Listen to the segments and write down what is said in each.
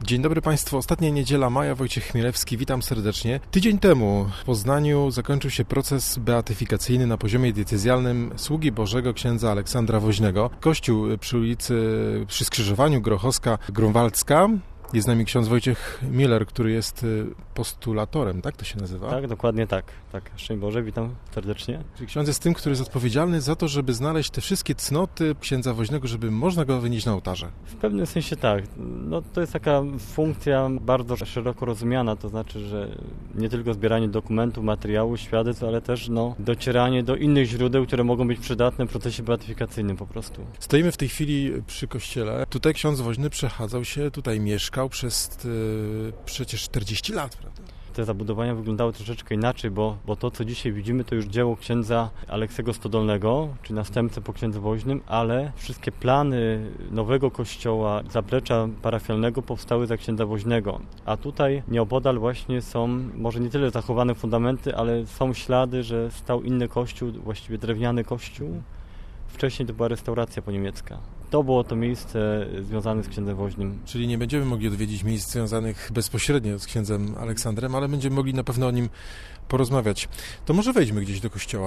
Dzień dobry Państwu. Ostatnia niedziela maja, Wojciech Chmielewski. Witam serdecznie. Tydzień temu w Poznaniu zakończył się proces beatyfikacyjny na poziomie diecezjalnym sługi Bożego księdza Aleksandra Woźnego. Kościół przy przy skrzyżowaniu Grochowska-Grunwaldzka. Jest z nami ksiądz Wojciech Miller, który jest postulatorem, tak to się nazywa? Tak, dokładnie tak. Szczęść Boże, witam serdecznie. Czyli ksiądz jest tym, który jest odpowiedzialny za to, żeby znaleźć te wszystkie cnoty księdza Woźnego, żeby można go wynieść na ołtarze. W pewnym sensie tak. To jest taka funkcja bardzo szeroko rozumiana, to znaczy, że nie tylko zbieranie dokumentów, materiałów, świadectw, ale też docieranie do innych źródeł, które mogą być przydatne w procesie beatyfikacyjnym po prostu. Stoimy w tej chwili przy kościele. Tutaj ksiądz Woźny przechadzał się, tutaj mieszkał przez przecież 40 lat, prawda? Te zabudowania wyglądały troszeczkę inaczej, bo to, co dzisiaj widzimy, to już dzieło księdza Aleksego Stodolnego, czyli następcę po księdzu Woźnym, ale wszystkie plany nowego kościoła, zaplecza parafialnego powstały za księdza Woźnego. A tutaj nieopodal właśnie są, może nie tyle zachowane fundamenty, ale są ślady, że stał inny kościół, właściwie drewniany kościół. Wcześniej to była restauracja poniemiecka. To było to miejsce związane z księdzem Woźnym. Czyli nie będziemy mogli odwiedzić miejsc związanych bezpośrednio z księdzem Aleksandrem, ale będziemy mogli na pewno o nim porozmawiać. To może wejdźmy gdzieś do kościoła.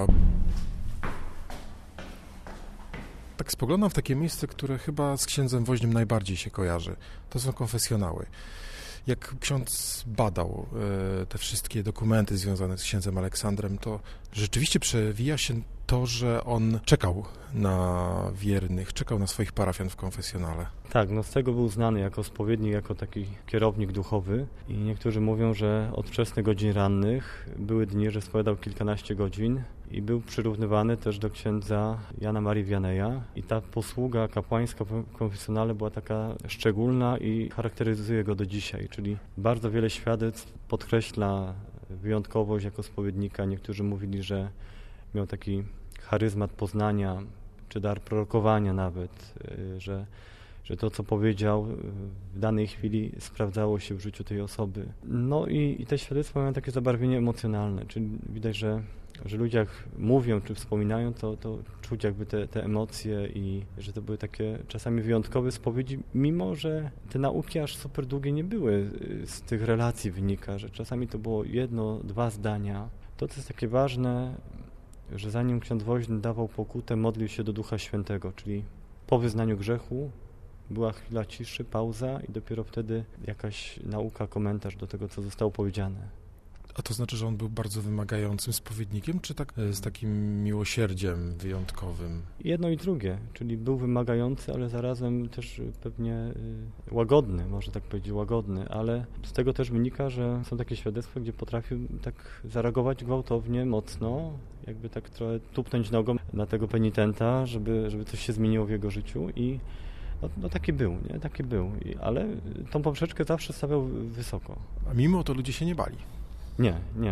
Tak spoglądam w takie miejsce, które chyba z księdzem Woźnym najbardziej się kojarzy. To są konfesjonały. Jak ksiądz badał te wszystkie dokumenty związane z księdzem Aleksandrem, to rzeczywiście przewija się to, że on czekał na wiernych, czekał na swoich parafian w konfesjonale. Tak, z tego był znany jako spowiednik, jako taki kierownik duchowy i niektórzy mówią, że od wczesnych godzin rannych były dni, że spowiadał kilkanaście godzin i był przyrównywany też do księdza Jana Marii Wianeja i ta posługa kapłańska w konfesjonale była taka szczególna i charakteryzuje go do dzisiaj, czyli bardzo wiele świadectw podkreśla wyjątkowość jako spowiednika. Niektórzy mówili, że miał taki charyzmat poznania, czy dar prorokowania nawet, że to, co powiedział w danej chwili sprawdzało się w życiu tej osoby. I te świadectwa mają takie zabarwienie emocjonalne, czyli widać, że ludzie jak mówią czy wspominają, to czuć jakby te emocje i że to były takie czasami wyjątkowe spowiedzi, mimo że te nauki aż super długie nie były. Z tych relacji wynika, że czasami to było 1, 2 zdania. To, co jest takie ważne, że zanim ksiądz Woźny dawał pokutę, modlił się do Ducha Świętego, czyli po wyznaniu grzechu była chwila ciszy, pauza i dopiero wtedy jakaś nauka, komentarz do tego, co zostało powiedziane. A to znaczy, że on był bardzo wymagającym spowiednikiem, czy tak z takim miłosierdziem wyjątkowym? Jedno i drugie, czyli był wymagający, ale zarazem też pewnie łagodny, można tak powiedzieć, łagodny, ale z tego też wynika, że są takie świadectwa, gdzie potrafił tak zareagować gwałtownie, mocno, jakby tak trochę tupnąć nogą na tego penitenta, żeby coś się zmieniło w jego życiu i taki był, nie? Taki był, ale tą poprzeczkę zawsze stawiał wysoko. A mimo to ludzie się nie bali? Nie.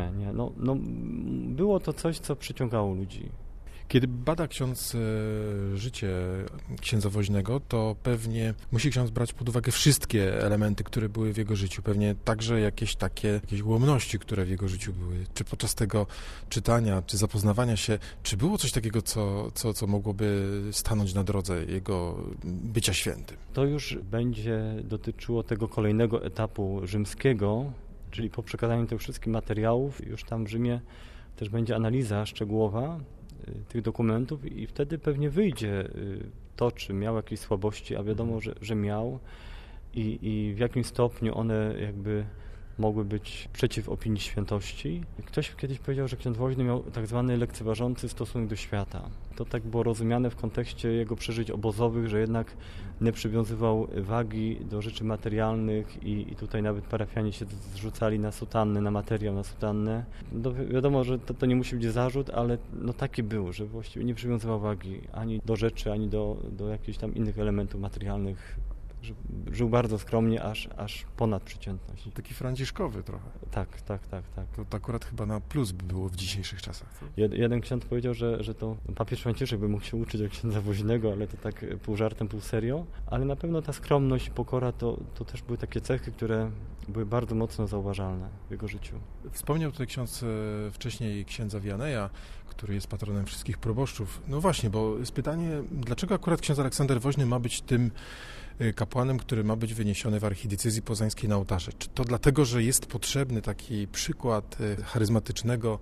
Było to coś, co przyciągało ludzi. Kiedy bada ksiądz życie księdza Woźnego, to pewnie musi ksiądz brać pod uwagę wszystkie elementy, które były w jego życiu. Pewnie także jakieś ułomności, które w jego życiu były. Czy podczas tego czytania, czy zapoznawania się, czy było coś takiego, co mogłoby stanąć na drodze jego bycia świętym? To już będzie dotyczyło tego kolejnego etapu rzymskiego, czyli po przekazaniu tych wszystkich materiałów, już tam w Rzymie też będzie analiza szczegółowa tych dokumentów i wtedy pewnie wyjdzie to, czy miał jakieś słabości, a wiadomo, że miał i w jakim stopniu one jakby mogły być przeciw opinii świętości. Ktoś kiedyś powiedział, że ksiądz Woźny miał tak zwany lekceważący stosunek do świata. To tak było rozumiane w kontekście jego przeżyć obozowych, że jednak nie przywiązywał wagi do rzeczy materialnych i tutaj nawet parafianie się zrzucali na sutannę, na materiał, na sutannę. Wiadomo, że to nie musi być zarzut, ale taki był, że właściwie nie przywiązywał wagi ani do rzeczy, ani do jakichś tam innych elementów materialnych. Żył bardzo skromnie, aż ponad przeciętność. Taki franciszkowy trochę. Tak. To akurat chyba na plus by było w dzisiejszych czasach. Jeden ksiądz powiedział, że to papież Franciszek by mógł się uczyć od księdza Woźnego, ale to tak pół żartem, pół serio. Ale na pewno ta skromność i pokora to też były takie cechy, które były bardzo mocno zauważalne w jego życiu. Wspomniał tutaj ksiądz wcześniej księdza Wianeja, który jest patronem wszystkich proboszczów. No właśnie, bo jest pytanie, dlaczego akurat ksiądz Aleksander Woźny ma być tym kapłanem, który ma być wyniesiony w archidiecezji poznańskiej na ołtarze. Czy to dlatego, że jest potrzebny taki przykład charyzmatycznego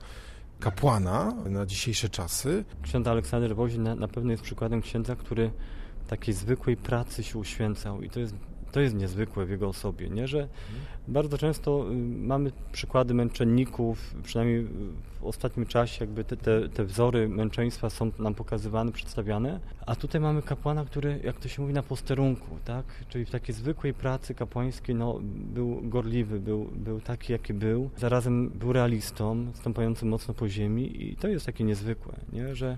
kapłana na dzisiejsze czasy? Ksiądz Aleksander Woźny na pewno jest przykładem księdza, który takiej zwykłej pracy się uświęcał i to jest niezwykłe w jego osobie, nie? Że bardzo często mamy przykłady męczenników, przynajmniej w ostatnim czasie jakby te wzory męczeństwa są nam pokazywane, przedstawiane, a tutaj mamy kapłana, który, jak to się mówi, na posterunku, tak? Czyli w takiej zwykłej pracy kapłańskiej był gorliwy, był taki, jaki był, zarazem był realistą, stąpającym mocno po ziemi i to jest takie niezwykłe, nie? Że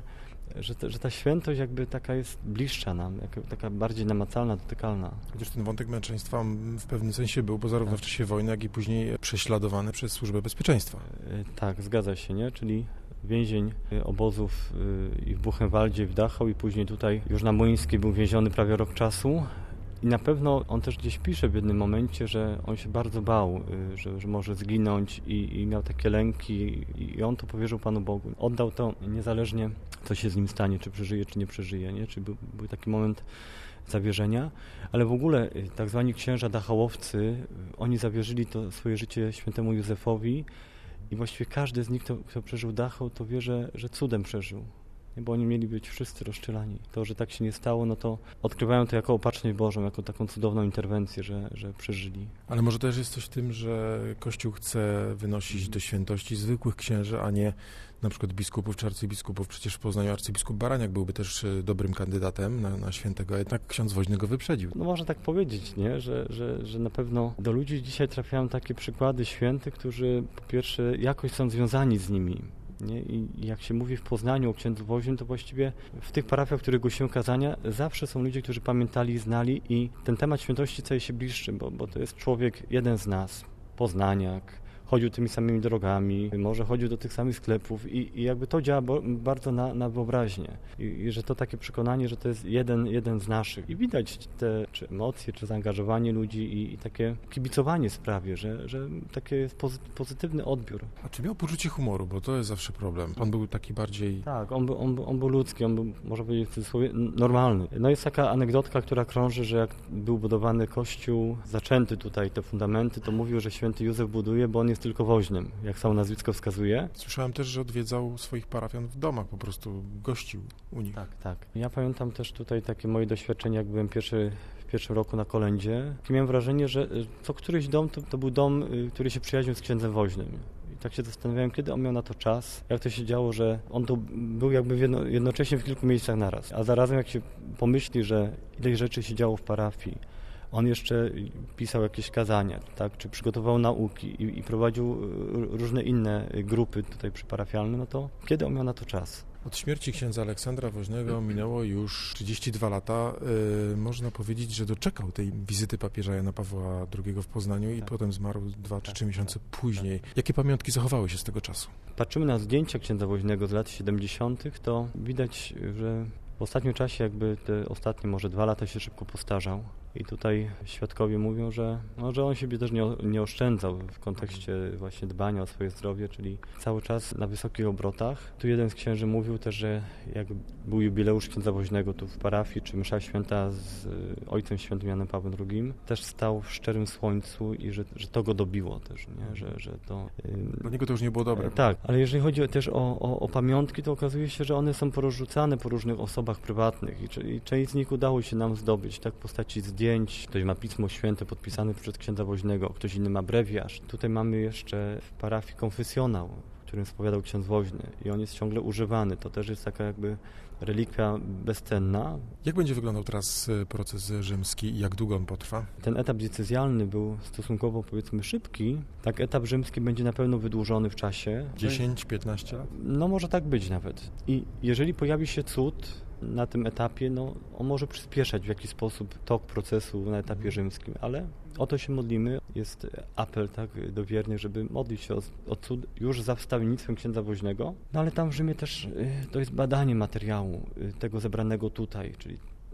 ta świętość jakby taka jest bliższa nam, taka bardziej namacalna, dotykalna. Chociaż ten wątek męczeństwa w pewnym sensie był, bo zarówno w czasie wojny, jak i później prześladowany przez Służbę Bezpieczeństwa. Tak, zgadza się, nie? Czyli więzień obozów i w Buchenwaldzie, i w Dachau, i później tutaj już na Młyńskiej był więziony prawie rok czasu. I na pewno on też gdzieś pisze w jednym momencie, że on się bardzo bał, że może zginąć i miał takie lęki i on to powierzył Panu Bogu. Oddał to niezależnie, co się z nim stanie, czy przeżyje, czy nie przeżyje, nie? Czy był taki moment zawierzenia, ale w ogóle tak zwani księża dachałowcy, oni zawierzyli to swoje życie świętemu Józefowi i właściwie każdy z nich, kto przeżył Dachau, to wie, że cudem przeżył. Bo oni mieli być wszyscy rozstrzelani. To, że tak się nie stało, no to odkrywają to jako opatrzność Bożą, jako taką cudowną interwencję, że przeżyli. Ale może też jest coś w tym, że Kościół chce wynosić do świętości zwykłych księży, a nie na przykład biskupów czy arcybiskupów. Przecież w Poznaniu arcybiskup Baraniak byłby też dobrym kandydatem na świętego, a jednak ksiądz Woźny go wyprzedził. No można tak powiedzieć, nie? Że na pewno do ludzi dzisiaj trafiają takie przykłady świętych, którzy po pierwsze jakoś są związani z nimi. Nie? I jak się mówi w Poznaniu o księdzu Woźnym, to właściwie w tych parafiach, w których głosiłem kazania, zawsze są ludzie, którzy pamiętali, znali i ten temat świętości staje się bliższy, bo to jest człowiek, jeden z nas, poznaniak, chodził tymi samymi drogami, może chodził do tych samych sklepów i jakby to działa bardzo na wyobraźnię. I że to takie przekonanie, że to jest jeden z naszych. I widać te czy emocje, czy zaangażowanie ludzi i takie kibicowanie sprawie, że taki jest pozytywny odbiór. A czy miał poczucie humoru? Bo to jest zawsze problem. On był taki bardziej... Tak, on był ludzki, on był, można powiedzieć w cudzysłowie, normalny. No jest taka anegdotka, która krąży, że jak był budowany kościół, zaczęty tutaj te fundamenty, to mówił, że święty Józef buduje, bo on jest tylko woźnym, jak samo nazwisko wskazuje. Słyszałem też, że odwiedzał swoich parafian w domach, po prostu gościł u nich. Tak. Ja pamiętam też tutaj takie moje doświadczenie, jak byłem w pierwszym roku na kolędzie. Miałem wrażenie, że co któryś dom to był dom, który się przyjaźnił z księdzem Woźnym. I tak się zastanawiałem, kiedy on miał na to czas, jak to się działo, że on tu był jakby jednocześnie w kilku miejscach naraz. A zarazem jak się pomyśli, że ileś rzeczy się działo w parafii, on jeszcze pisał jakieś kazania, tak, czy przygotował nauki i prowadził różne inne grupy tutaj przyparafialne, no to kiedy on miał na to czas? Od śmierci księdza Aleksandra Woźnego minęło już 32 lata. Można powiedzieć, że doczekał tej wizyty papieża Jana Pawła II w Poznaniu i potem zmarł 2 czy 3 miesiące później. Jakie pamiątki zachowały się z tego czasu? Patrzymy na zdjęcia księdza Woźnego z lat 70., to widać, że w ostatnim czasie jakby te ostatnie może 2 lata się szybko postarzał. I tutaj świadkowie mówią, że on siebie też nie oszczędzał w kontekście właśnie dbania o swoje zdrowie, czyli cały czas na wysokich obrotach. Tu jeden z księży mówił też, że jak był jubileusz księdza Woźnego tu w parafii, czy msza święta z Ojcem Świętym Janem Pawłem II, też stał w szczerym słońcu i że to go dobiło też, nie? Że to... Dla niego to już nie było dobre. Tak, ale jeżeli chodzi też o pamiątki, to okazuje się, że one są porozrzucane po różnych osobach prywatnych i część z nich udało się nam zdobyć, tak w postaci zdjęć. Ktoś ma Pismo Święte podpisane przez księdza Woźnego, ktoś inny ma brewiarz. Tutaj mamy jeszcze w parafii konfesjonał, w którym spowiadał ksiądz Woźny i on jest ciągle używany. To też jest taka jakby relikwia bezcenna. Jak będzie wyglądał teraz proces rzymski i jak długo on potrwa? Ten etap diecezjalny był stosunkowo, powiedzmy, szybki. Tak, etap rzymski będzie na pewno wydłużony w czasie. 10-15 lat? No może tak być nawet. I jeżeli pojawi się cud na tym etapie, no on może przyspieszać w jakiś sposób tok procesu na etapie rzymskim, ale o to się modlimy. Jest apel tak do wiernych, żeby modlić się o cud już za wstawiennictwem księdza Woźnego. No ale tam w Rzymie też to jest badanie materiału tego zebranego tutaj, czyli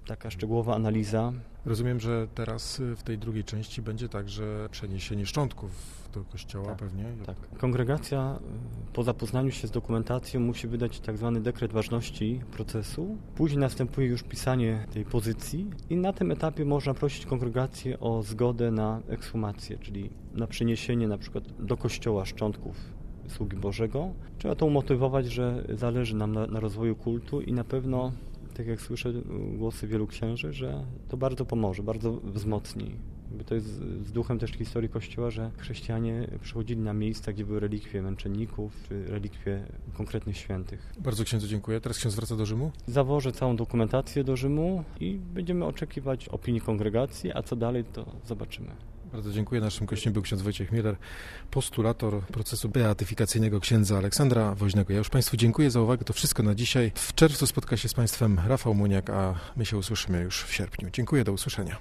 taka szczegółowa analiza. Rozumiem, że teraz w tej drugiej części będzie także przeniesienie szczątków do kościoła pewnie. Tak. Kongregacja po zapoznaniu się z dokumentacją musi wydać tak zwany dekret ważności procesu. Później następuje już pisanie tej pozycji i na tym etapie można prosić kongregację o zgodę na ekshumację, czyli na przeniesienie na przykład do kościoła szczątków sługi Bożego. Trzeba to umotywować, że zależy nam na rozwoju kultu i na pewno, tak jak słyszę głosy wielu księży, że to bardzo pomoże, bardzo wzmocni. To jest z duchem też historii Kościoła, że chrześcijanie przychodzili na miejsca, gdzie były relikwie męczenników, czy relikwie konkretnych świętych. Bardzo księdzu dziękuję. Teraz ksiądz wraca do Rzymu? Zawożę całą dokumentację do Rzymu i będziemy oczekiwać opinii kongregacji, a co dalej, to zobaczymy. Bardzo dziękuję. Naszym gościem był ksiądz Wojciech Miller, postulator procesu beatyfikacyjnego księdza Aleksandra Woźnego. Ja już Państwu dziękuję za uwagę. To wszystko na dzisiaj. W czerwcu spotka się z Państwem Rafał Muniak, a my się usłyszymy już w sierpniu. Dziękuję, do usłyszenia.